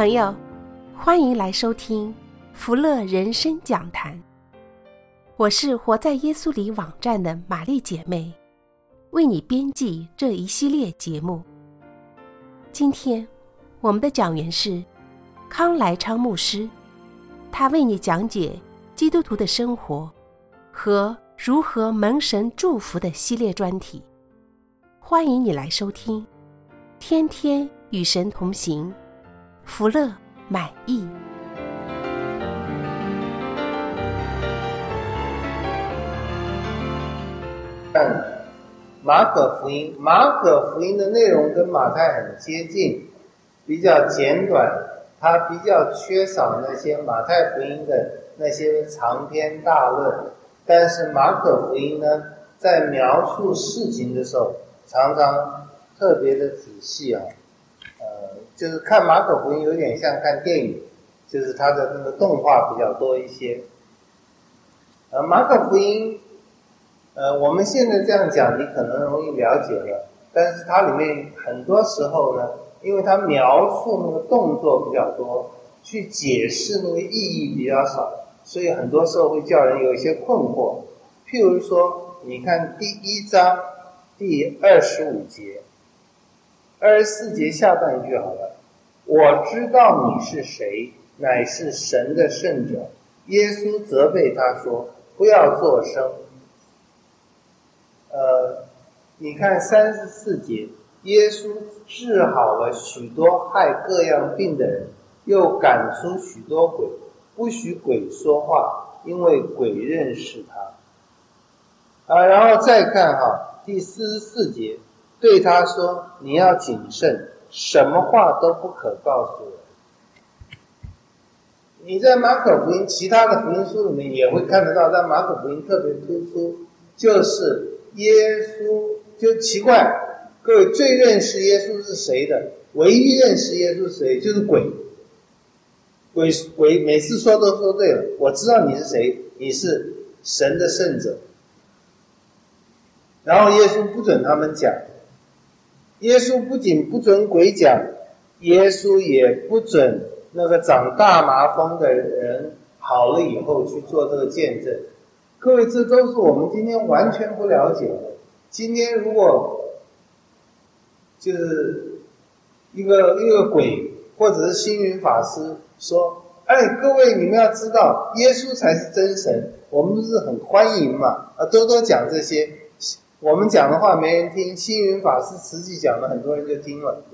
朋友，欢迎来收听福乐人生讲坛。我是活在耶稣里网站的玛丽姐妹，为你编辑这一系列节目。今天我们的讲员是康来昌牧师，他为你讲解基督徒的生活和如何蒙神祝福的系列专题。欢迎你来收听，天天与神同行，福乐满意。 看马可福音，马可福音的内容跟马太很接近，比较简短，它比较缺少那些马太福音的那些长篇大论。但是马可福音呢，在描述事情的时候，常常特别的仔细啊。就是看马可福音有点像看电影，就是它的那个动画比较多一些。马可福音我们现在这样讲你可能容易了解了，但是它里面很多时候呢，因为它描述那个动作比较多，去解释那个意义比较少，所以很多时候会叫人有一些困惑。譬如说你看第1章第25节24节下半句好了，我知道你是谁，乃是神的圣者。耶稣责备他说，不要作声。你看34节，耶稣治好了许多害各样病的人，又赶出许多鬼，不许鬼说话，因为鬼认识他。然后再看第44节，对他说，你要谨慎，什么话都不可告诉人。你在马可福音其他的福音书里面也会看得到，但马可福音特别突出，就是耶稣就奇怪，各位最认识耶稣是谁的？唯一认识耶稣是谁？就是鬼。鬼每次说都说对了，我知道你是谁，你是神的圣者。然后耶稣不准他们讲，耶稣不仅不准鬼讲，耶稣也不准那个长大麻风的人好了以后去做这个见证。各位，这都是我们今天完全不了解的。今天如果就是一个鬼或者是星云法师说，各位你们要知道耶稣才是真神，我们不是很欢迎嘛，多多讲这些，我们讲的话没人听，星云法师实际讲了很多人就听了，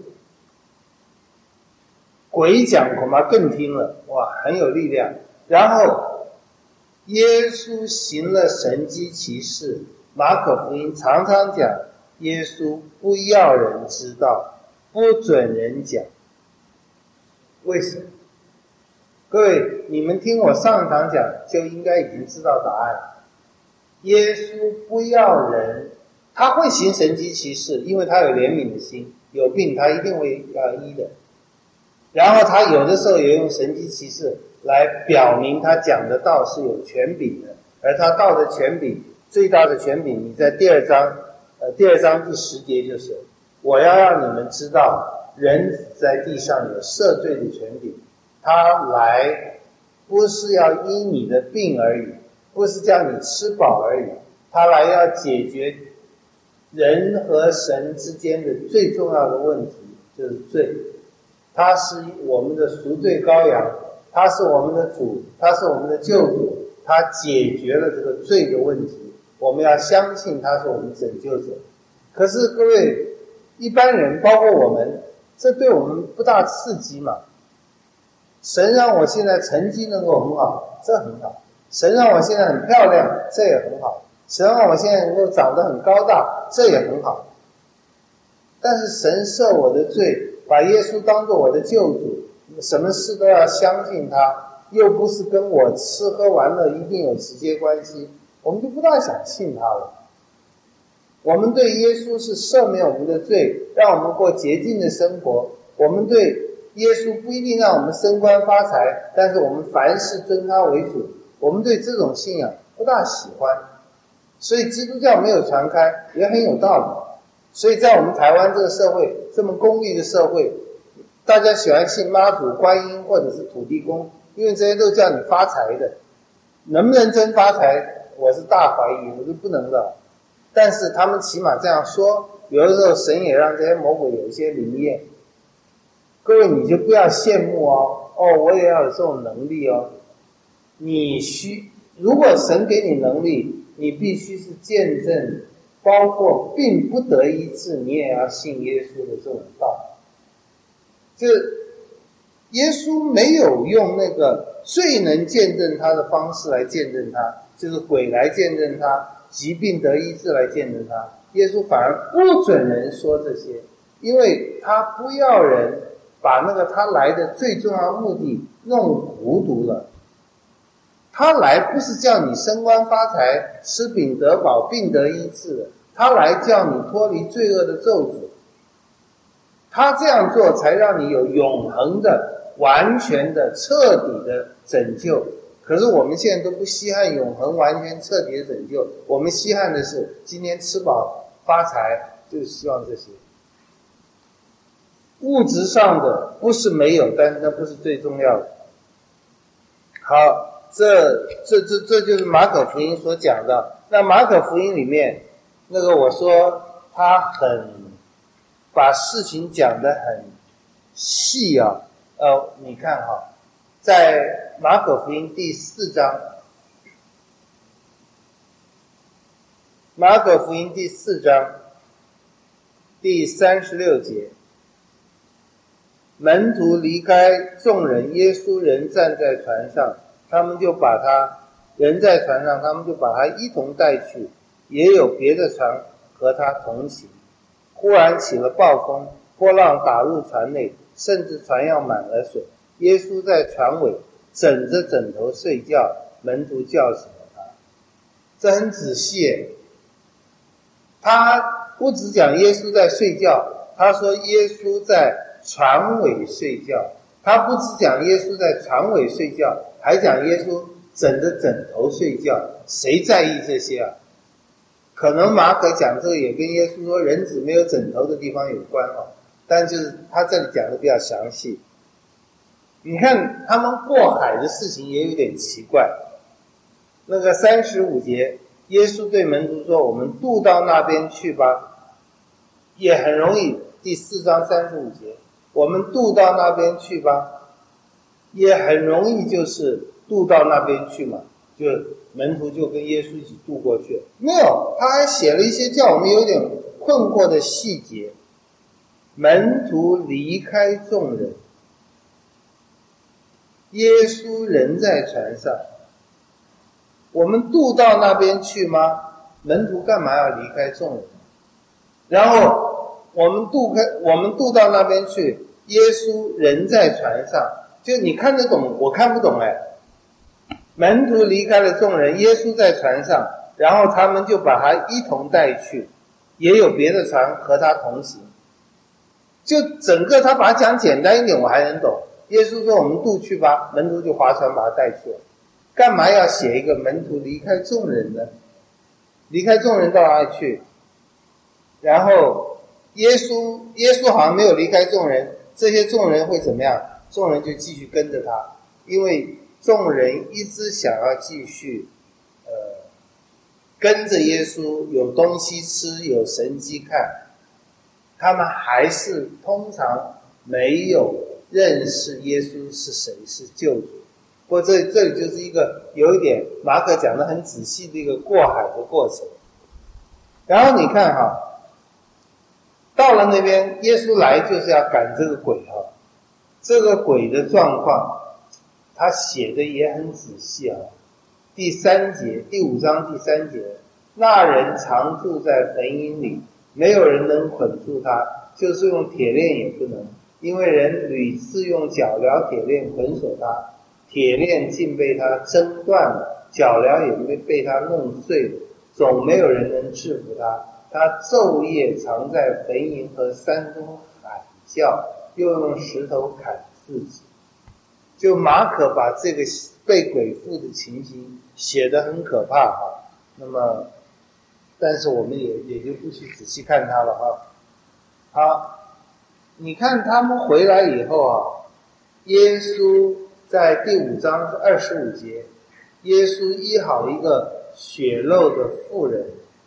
鬼讲恐怕更听了，哇，很有力量。然后耶稣行了神迹奇事，马可福音常常讲耶稣不要人知道，不准人讲。为什么？各位，你们听我上一堂讲就应该已经知道答案。耶稣不要人，他会行神迹奇事，因为他有怜悯的心，有病他一定会要医的。然后他有的时候也用神迹奇事来表明他讲的道是有权柄的，而他道的权柄，最大的权柄，你在第二章第10节就是，我要让你们知道，人子在地上有赦罪的权柄，他来不是要医你的病而已，不是叫你吃饱而已，他来要解决人和神之间的最重要的问题，就是罪。他是我们的赎罪羔羊，他是我们的主，他是我们的救主，他解决了这个罪的问题，我们要相信他是我们拯救者。可是各位一般人包括我们，这对我们不大刺激嘛。神让我现在成绩能够很好，这很好，神让我现在很漂亮，这也很好，神让我现在能够长得很高大，这也很好。但是神赦我的罪，把耶稣当作我的救主，什么事都要相信他，又不是跟我吃喝玩乐一定有直接关系，我们就不大想信他了。我们对耶稣是赦免我们的罪，让我们过洁净的生活，我们对耶稣不一定让我们升官发财，但是我们凡事尊他为主，我们对这种信仰不大喜欢，所以基督教没有传开也很有道理。所以在我们台湾这个社会，这么功利的社会， 大家喜欢信妈祖、观音或者是土地公，因为这些都叫你发财的。能不能真发财，我是大怀疑，我是不能的。但是他们起码这样说，有的时候神也让这些魔鬼有一些灵验。各位你就不要羡慕哦，我也要有这种能力哦。如果神给你能力，你必须是见证，包括并不得医治，你也要信耶稣的这种道。耶稣没有用那个最能见证他的方式来见证他，就是鬼来见证他，疾病得医治来见证他。耶稣反而不准人说这些，因为他不要人把那个他来的最重要的目的弄糊涂了。他来不是叫你升官发财、吃饼得饱、病得医治的，他来叫你脱离罪恶的咒诅。他这样做才让你有永恒的、完全的、彻底的拯救。可是我们现在都不稀罕永恒、完全、彻底的拯救，我们稀罕的是今天吃饱发财，就是希望这些物质上的不是没有，但是那不是最重要的。好，这就是马可福音所讲的。那马可福音里面，那个我说他很把事情讲得很细啊。你看哈，在马可福音第4章，马可福音第4章第36节，门徒离开众人，耶稣人站在船上，他们就把他人在船上，他们就把他一同带去，也有别的船和他同行。忽然起了暴风，波浪打入船内，甚至船要满了水。耶稣在船尾枕着枕头睡觉，门徒叫醒了他。这很仔细耶，他不只讲耶稣在睡觉，他说耶稣在船尾睡觉。他不只讲耶稣在船尾睡觉，还讲耶稣枕着枕头睡觉。谁在意这些啊？可能马可讲这个也跟耶稣说人子没有枕头的地方有关哦，但就是他这里讲的比较详细。你看他们过海的事情也有点奇怪。那个35节，耶稣对门徒说，我们渡到那边去吧，也很容易。第4章35节，我们渡到那边去吧，也很容易，就是渡到那边去嘛，就门徒就跟耶稣一起渡过去。没有，他还写了一些叫我们有点困惑的细节。门徒离开众人，耶稣人在船上，我们渡到那边去吗？门徒干嘛要离开众人？然后我们渡到那边去，耶稣人在船上，就你看得懂，我看不懂哎。门徒离开了众人，耶稣在船上，然后他们就把他一同带去，也有别的船和他同行。就整个他把它讲简单一点我还能懂。耶稣说我们渡去吧，门徒就划船把他带去了。干嘛要写一个门徒离开众人呢？离开众人到哪里去？然后耶稣好像没有离开众人，这些众人会怎么样？众人就继续跟着他，因为众人一直想要继续跟着耶稣，有东西吃，有神迹看。他们还是通常没有认识耶稣是谁，是救主。不过这里就是一个有一点马可讲得很仔细的一个过海的过程。然后你看哈，到了那边，耶稣来就是要赶这个鬼哈。这个鬼的状况他写的也很仔细啊。第3节，第5章第3节，那人常住在坟茔里，没有人能捆住他，就是用铁链也不能，因为人屡次用脚镣铁链捆锁他，铁链竟被他挣断了，脚镣也被他弄碎了，总没有人能制服他。他昼夜常在坟茔和山中喊叫，又用石头砍自己。就马可把这个被鬼附的情形写得很可怕哈。那么但是我们也就不去仔细看它了哈。好， 你看他们回来以后啊，耶稣在第5章25节，耶稣医好一个血漏的妇人。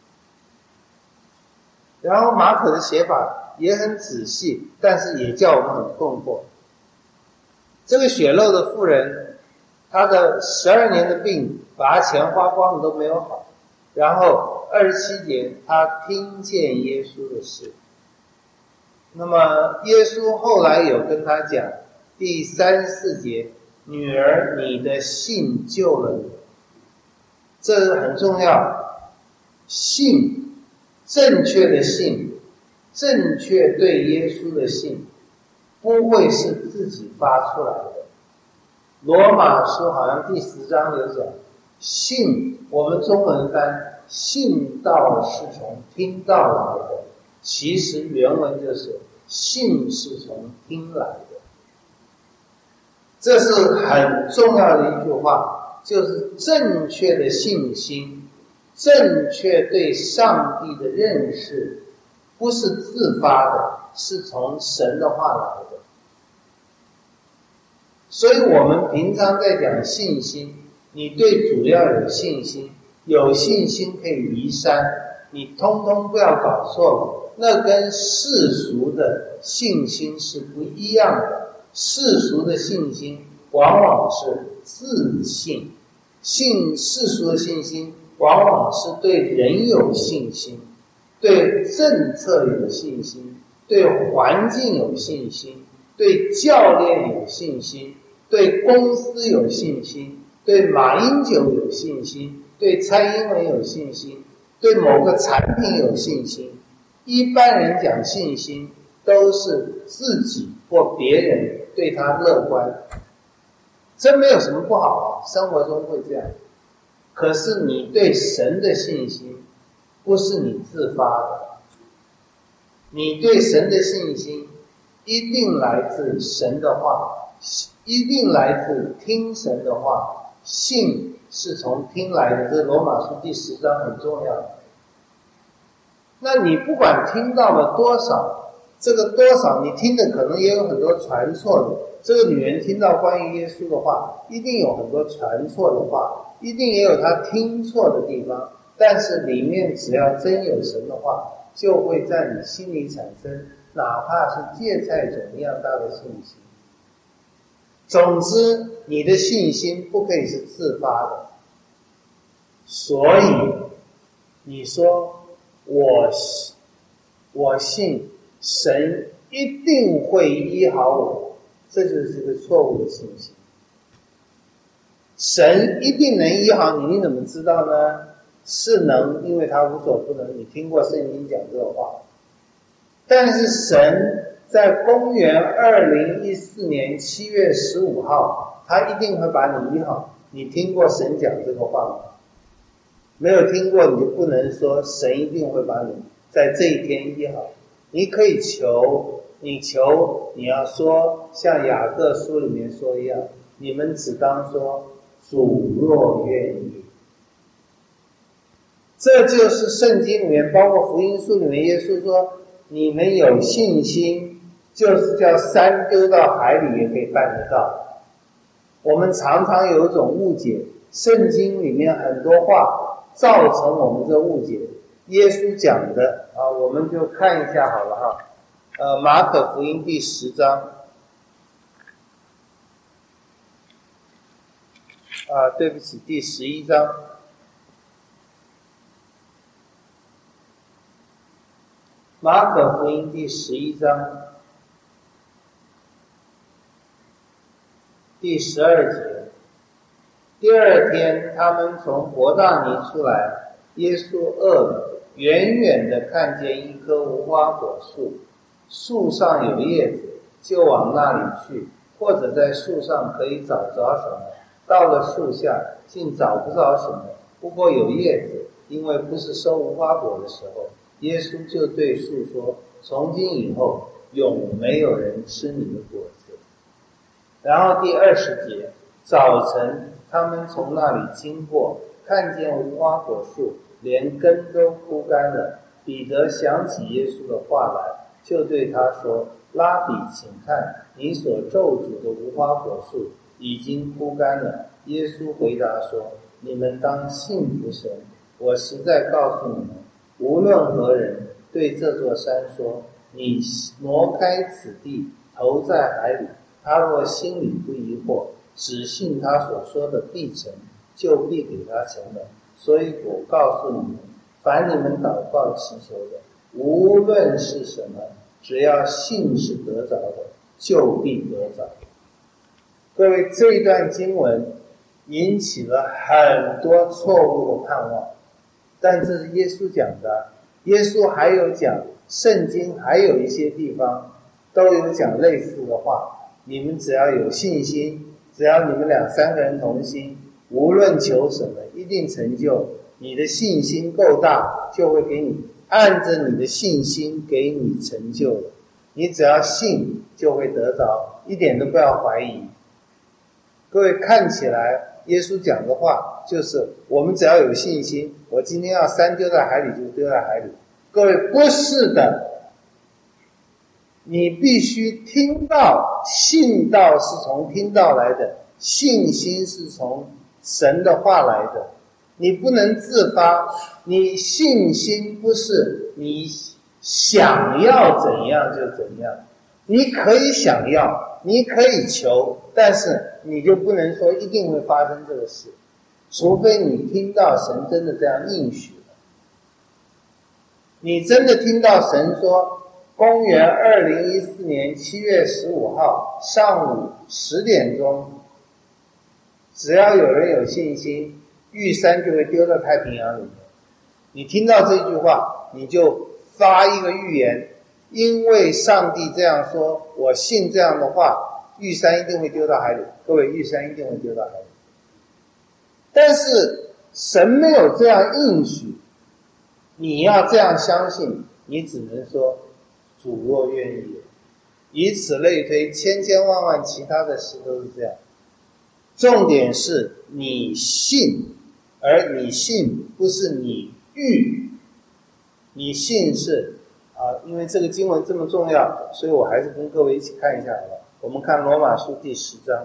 然后马可的写法也很仔细，但是也叫我们很困惑。这个血漏的妇人，她的12年的病，把她钱花光了都没有好。然后27节，她听见耶稣的事。那么耶稣后来有跟她讲，第34节，女儿，你的信救了你。这很重要，信，正确的信，正确对耶稣的信，不会是自己发出来的。罗马书好像第10章有讲，信，我们中文翻信道是从听道来的，其实原文就是信是从听来的。这是很重要的一句话，就是正确的信心，正确对上帝的认识，不是自发的，是从神的话来的。所以我们平常在讲信心，你对主要有信心，有信心可以移山，你通通不要搞错了，那跟世俗的信心是不一样的。世俗的信心往往是自信，世俗的信心往往是对人有信心，对政策有信心，对环境有信心，对教练有信心，对公司有信心，对马英九有信心，对蔡英文有信心，对某个产品有信心。一般人讲信心都是自己或别人对他乐观，这没有什么不好啊，生活中会这样。可是你对神的信心不是你自发的，你对神的信心一定来自神的话，一定来自听神的话。信是从听来的，这是罗马书第10章很重要的。那你不管听到了多少，这个多少你听的可能也有很多传错的。这个女人听到关于耶稣的话，一定有很多传错的话，一定也有她听错的地方，但是里面只要真有神的话，就会在你心里产生哪怕是芥菜种一样大的信心。总之你的信心不可以是自发的。所以你说我信神一定会医好我，这就是个错误的信心。神一定能医好你，你怎么知道呢？是能，因为他无所不能。你听过圣经讲这个话。但是神在公元2014年7月15号，他一定会把你医好。你听过神讲这个话吗？没有听过，你就不能说神一定会把你在这一天医好。你可以求，你要说像雅各书里面说一样，你们只当说主若愿意。这就是圣经里面，包括福音书里面，耶稣说你们有信心，就是叫山丢到海里也可以办得到。我们常常有一种误解，圣经里面很多话造成我们这误解。耶稣讲的啊，我们就看一下好了哈。马可福音第10章。对不起，第11章。马可福音第11章第12节。第2天，他们从伯大尼出来，耶稣饿了，远远地看见一棵无花果树，树上有叶子，就往那里去，或者在树上可以找着什么。到了树下，竟找不着什么，不过有叶子，因为不是收无花果的时候。耶稣就对树说：从今以后，永没有人吃你的果子。然后第20节，早晨他们从那里经过，看见无花果树连根都枯干了。彼得想起耶稣的话来， 就对他说：拉比，请看，你所咒诅的无花果树已经枯干了。耶稣回答说：你们当信服神，我实在告诉你们，无论何人对这座山说：你挪开此地，投在海里，他若心里不疑惑，只信他所说的必成，就必给他成了。所以我告诉你们，凡你们祷告祈求的，无论是什么，只要信是得着的，就必得着。各位，这一段经文引起了很多错误的盼望，但这是耶稣讲的。耶稣还有讲，圣经还有一些地方都有讲类似的话，你们只要有信心，只要你们2、3个人同心，无论求什么一定成就。你的信心够大，就会给你按着你的信心给你成就了。你只要信就会得着，一点都不要怀疑。各位，看起来耶稣讲的话就是我们只要有信心，我今天要山丢在海里就丢在海里。各位，不是的，你必须听到，信道是从听到来的，信心是从神的话来的。你不能自发，你信心不是你想要怎样就怎样，你可以想要，你可以求，但是你就不能说一定会发生这个事，除非你听到神真的这样应许了。你真的听到神说，公元2014年7月15号上午10点钟，只要有人有信心，玉山就会丢到太平洋里面。你听到这句话，你就发一个预言，因为上帝这样说，我信这样的话，玉山一定会丢到海里。各位，玉山一定会丢到海里。但是神没有这样应许，你要这样相信，你只能说主若愿意，以此类推，千千万万其他的事都是这样。重点是你信，而你信不是你预，你信是因为这个经文这么重要，所以我还是跟各位一起看一下好了。我们看罗马书第10章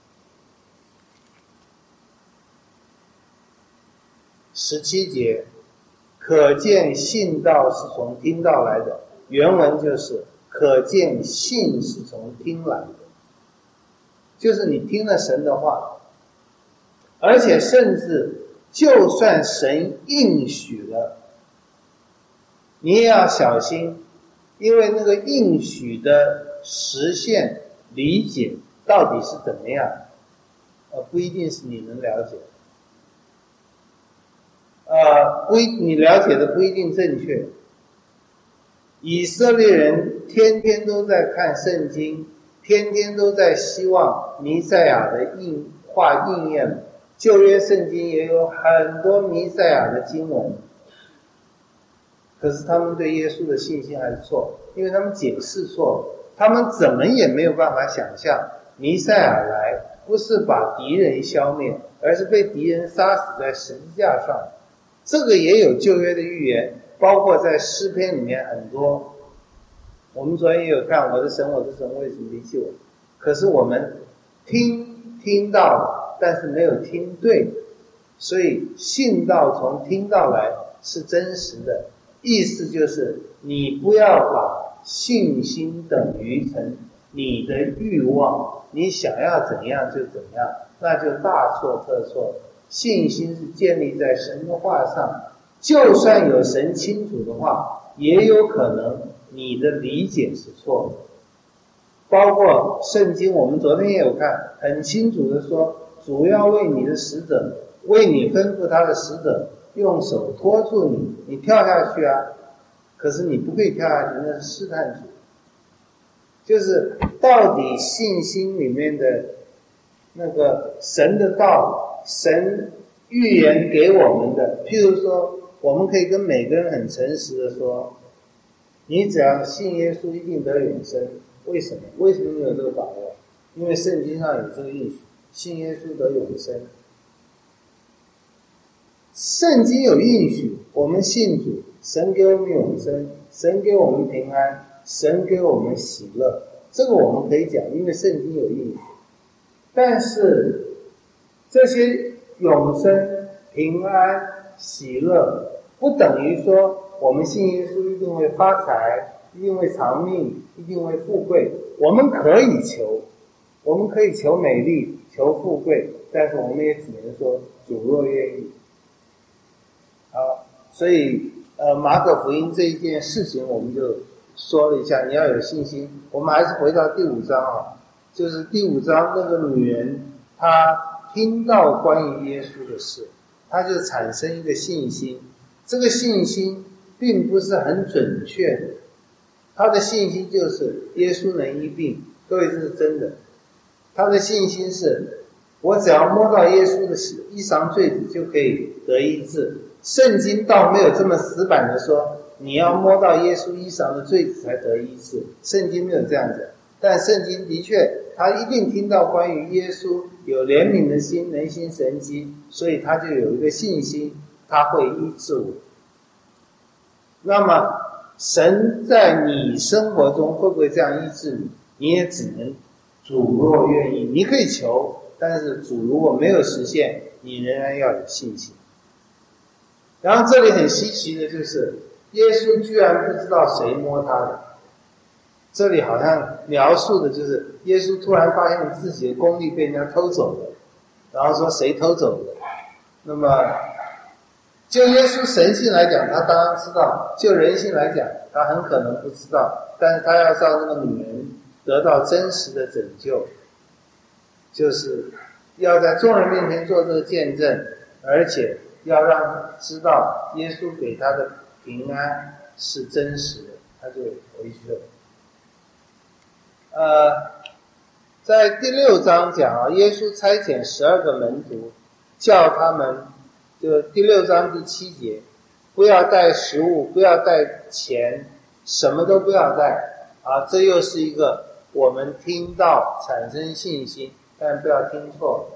17节，可见信道是从听道来的，原文就是可见信是从听来的，就是你听了神的话，而且甚至就算神应许了，你也要小心，因为那个应许的实现理解到底是怎么样，不一定是你能了解的，你了解的不一定正确。以色列人天天都在看圣经，天天都在希望弥赛亚的话应验，旧约圣经也有很多弥赛亚的经文，可是他们对耶稣的信心还是错，因为他们解释错了，他们怎么也没有办法想象弥赛亚来不是把敌人消灭，而是被敌人杀死在十字架上。这个也有旧约的预言，包括在诗篇里面很多。我们昨天也有看，我的神我的神为什么离弃我，可是我们听到了，但是没有听对，所以信道从听到来是真实的，意思就是你不要把信心等于成你的欲望，你想要怎样就怎样，那就大错特错。信心是建立在神的话上，就算有神清楚的话，也有可能你的理解是错的。包括圣经我们昨天也有看，很清楚的说，主要为你的使者，为你吩咐他的使者用手托住你，你跳下去啊，可是你不可以跳下去，那是试探主。就是到底信心里面的那个神的道，神预言给我们的，譬如说我们可以跟每个人很诚实的说，你只要信耶稣一定得永生。为什么你有这个把握？因为圣经上有这个应许，信耶稣得永生。圣经有应许，我们信主，神给我们永生，神给我们平安， 神给我们喜乐，这个我们可以讲，因为圣经有应许。但是这些永生、平安、喜乐，不等于说我们信耶稣一定会发财，一定会长命，一定会富贵。我们可以求美丽，求富贵，但是我们也只能说主若愿意。好，所以马可福音这一件事情我们就说了一下，你要有信心。我们还是回到第5章啊，就是第5章那个女人，她听到关于耶稣的事，她就产生一个信心。这个信心并不是很准确的，她的信心就是耶稣能医病，各位这是真的。她的信心是我只要摸到耶稣的衣裳坠子就可以得医治。圣经倒没有这么死板的说你要摸到耶稣衣裳的坠子才得医治，圣经没有这样讲。但圣经的确他一定听到关于耶稣有怜悯的心，能行神迹，所以他就有一个信心，他会医治我。那么神在你生活中会不会这样医治你？你也只能主若愿意，你可以求，但是主如果没有实现，你仍然要有信心。然后这里很稀奇的就是耶稣居然不知道谁摸他的，这里好像描述的就是耶稣突然发现自己的功力被人家偷走了，然后说谁偷走的。那么就耶稣神性来讲他当然知道，就人性来讲他很可能不知道，但是他要让那个女人得到真实的拯救，就是要在众人面前做这个见证，而且要让他知道耶稣给他的平安是真实的，他就回去了。在第6章讲啊，耶稣差遣12个门徒，叫他们，就第6章第7节，不要带食物，不要带钱，什么都不要带啊。这又是一个我们听到产生信心，但不要听错了。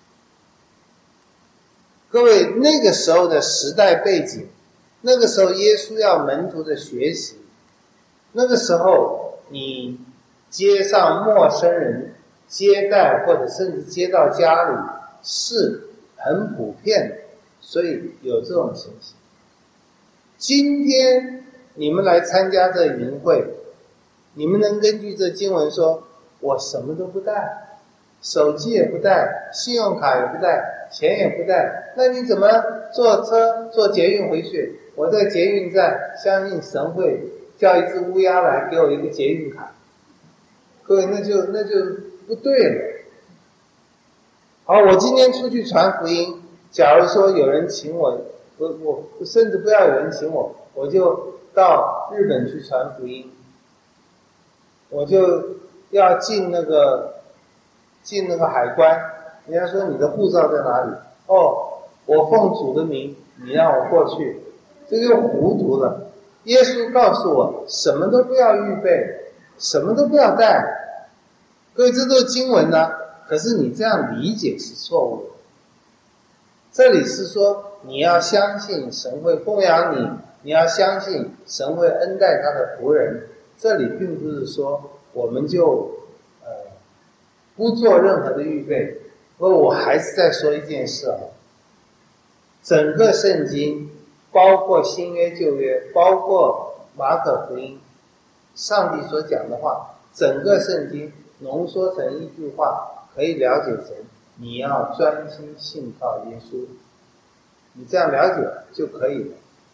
各位，那个时候的时代背景，那个时候耶稣要门徒的学习，那个时候你接上陌生人接待，或者甚至接到家里是很普遍的，所以有这种情形。今天你们来参加这营会，你们能根据这经文说我什么都不带，手机也不带，信用卡也不带，钱也不带，那你怎么坐车坐捷运回去？我在捷运站相信神会叫一只乌鸦来给我一个捷运卡。各位，那就不对了。好，我今天出去传福音，假如说有人请我甚至不要有人请我，我就到日本去传福音，我就要进那个海关，人家说你的护照在哪里？哦，我奉主的名，你让我过去，这就糊涂了。耶稣告诉我，什么都不要预备，什么都不要带。各位，这都是经文啊，可是你这样理解是错误的。这里是说你要相信神会供养你，你要相信神会恩待他的仆人。这里并不是说我们就不做任何的预备。不过我还是再说一件事啊，整个圣经包括新约旧约，包括马可福音，上帝所讲的话，整个圣经浓缩成一句话，可以了解成你要专心信靠耶稣，你这样了解就可以了。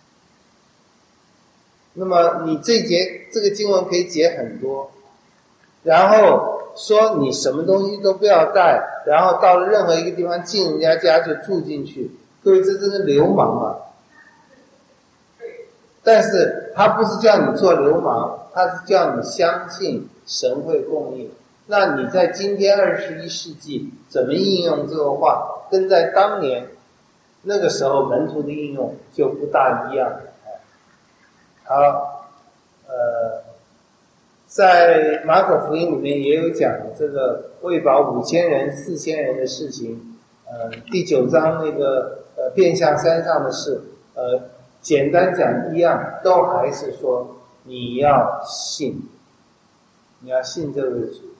那么你这个经文可以解很多，然后说你什么东西都不要带，然后到了任何一个地方进人家家就住进去，各位这真是流氓啊！但是他不是叫你做流氓，他是叫你相信神会供应。那你在今天21世纪怎么应用这个话，跟在当年那个时候门徒的应用就不大一样。好，在马可福音里面也有讲这个喂饱5000人4000人的事情，第9章那个变相山上的事，简单讲一样，都还是说你要信，你要信这位主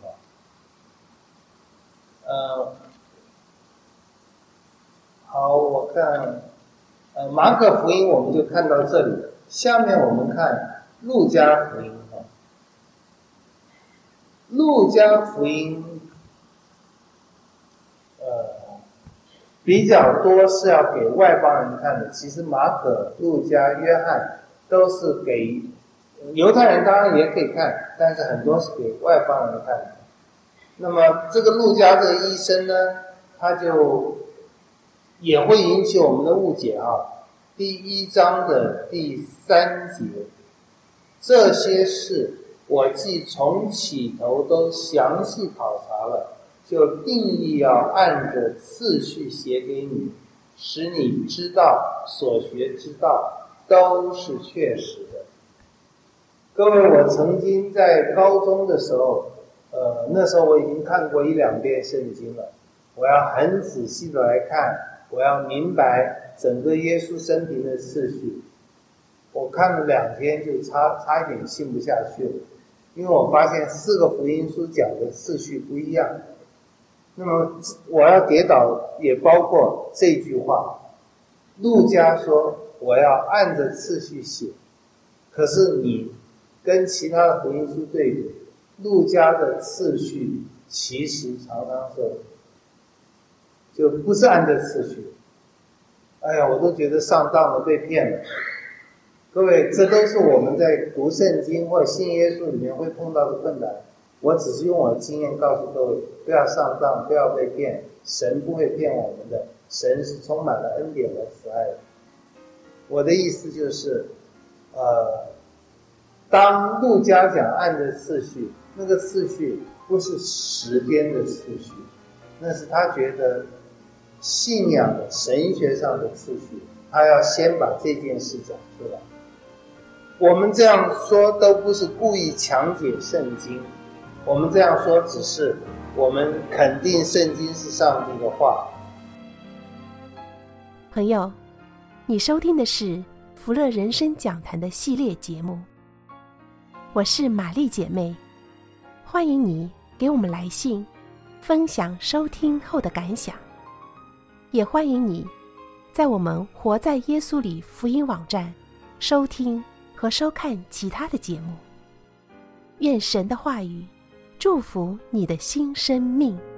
好，我看马可福音我们就看到这里，下面我们看路加福音。路加福音比较多是要给外邦人看的，其实马可、路加、约翰都是给犹太人，当然也可以看，但是很多是给外邦人看的。那么这个路加这个医生呢，他就也会引起我们的误解第1章的第3节，这些事我既从起头都详细考察了，就定义要按着次序写给你，使你知道所学之道都是确实的。各位，我曾经在高中的时候那时候我已经看过1、2遍圣经了，我要很仔细的来看，我要明白整个耶稣生平的次序。我看了2天就差一点信不下去了，因为我发现4个福音书讲的次序不一样。那么我要跌倒也包括这句话，路加说我要按着次序写，可是你跟其他的福音书对比，路加的次序其实常常说就不是按着次序。哎呀，我都觉得上当了，被骗了。各位，这都是我们在读圣经或信耶稣里面会碰到的困难。我只是用我的经验告诉各位，不要上当，不要被骗，神不会骗我们的，神是充满了恩典和慈爱的。我的意思就是当路加讲按着次序，那个次序不是时间的次序，那是他觉得信仰的神学上的次序，他要先把这件事讲出来。我们这样说都不是故意强解圣经，我们这样说只是我们肯定圣经是上帝的话。 朋友，你收听的是福乐人生讲坛的系列节目，我是玛丽姐妹，欢迎你给我们来信分享收听后的感想，也欢迎你在我们活在耶稣里福音网站收听和收看其他的节目。愿神的话语祝福你的新生命。